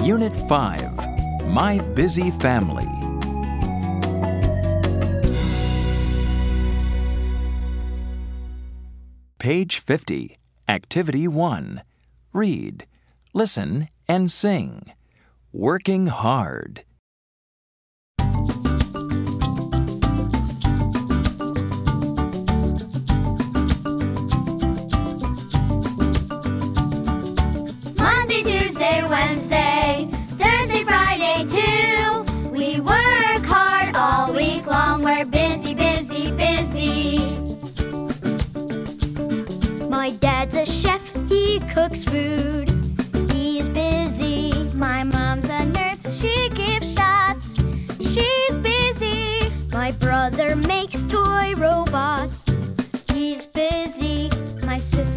Unit 5, My Busy Family. Page 50, Activity 1. Read, listen, and sing. Working hard. Monday, Tuesday, Wednesday, Thursday, Friday too. We work hard all week long. We're busy, busy, busy. My dad's a chef, he cooks food. He's busy. My mom's a nurse, she gives shots. She's busy. My brother makes toy robots. He's busy. My sister